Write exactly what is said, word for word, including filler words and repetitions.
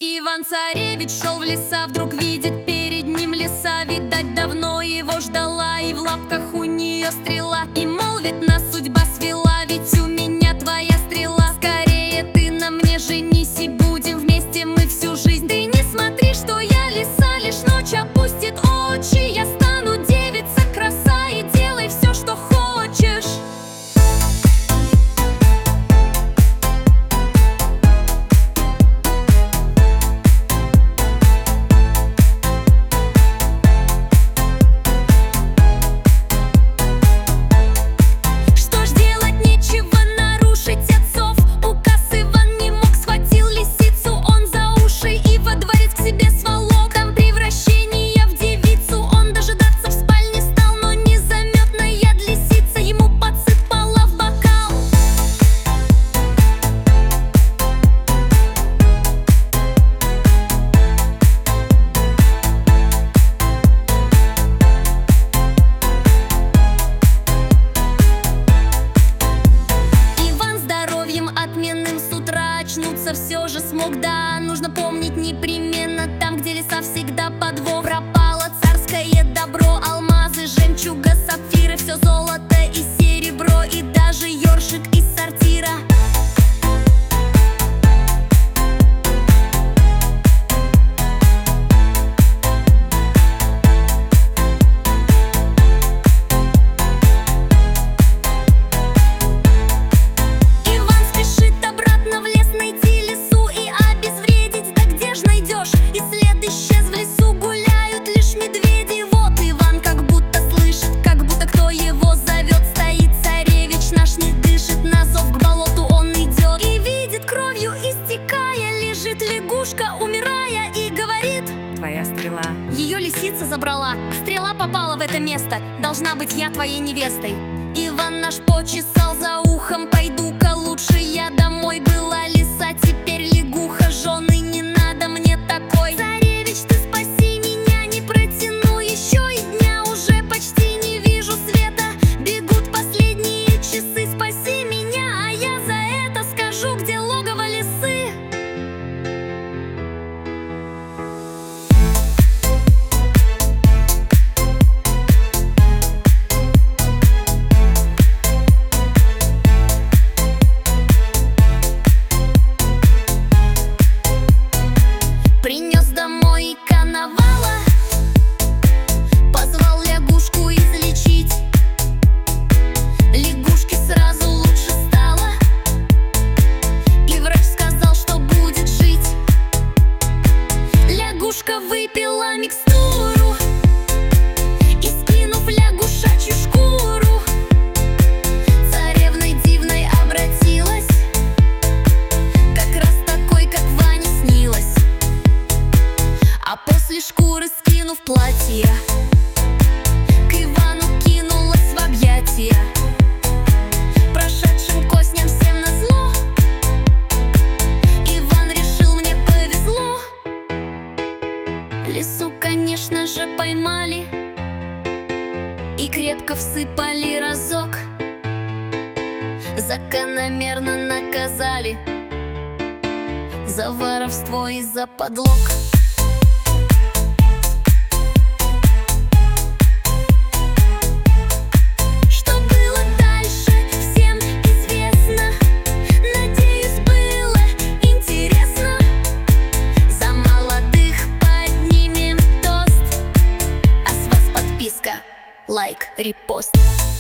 Иван-царевич шел в леса, вдруг видит перед ним лиса. Видать, давно его ждала, и в лапках у нее стрела. И молвит: нас судьба свела, ведь у меня твоя стрела. Скорее ты на мне женись, и будем вместе мы всю жизнь. Ты не смотри, что я лиса, лишь ночь опустит очи. Я стану девица краса, и делай все, что хочешь. Очнуться все же смог, да, нужно помнить непременно: там, где леса, всегда подвох. Пропало царское добро, алмазы, жемчуга, сапфиры, все золото и серебро, и даже ёршик из сортира. Лягушка, умирая, и говорит: твоя стрела. Ее лисица забрала. Стрела попала в это место. Должна быть я твоей невестой. Иван наш почесал за ухом: пойду-ка лучше я домой. Была лиса, теперь лягуха, жены не надо мне такой. Царевич, ты спаси меня, не протяну еще и дня. Уже почти не вижу света, бегут последние часы. Спаси меня, а я за это скажу, где логово лисы. Принес домой коновала, позвал лягушку излечить. Лягушке сразу лучше стало, и врач сказал, что будет жить. Лягушка выпила микстуру и, скинув лягушачью шкуру, царевной дивной обратилась, как раз такой, как Ване снилось. А после шкуры, скинув платье, к Ивану кинулась в объятия. Прошедшим косням всем назло, Иван решил: мне повезло. Лису, конечно же, поймали и крепко всыпали разок. Закономерно наказали за воровство и за подлог. Лайк, репост.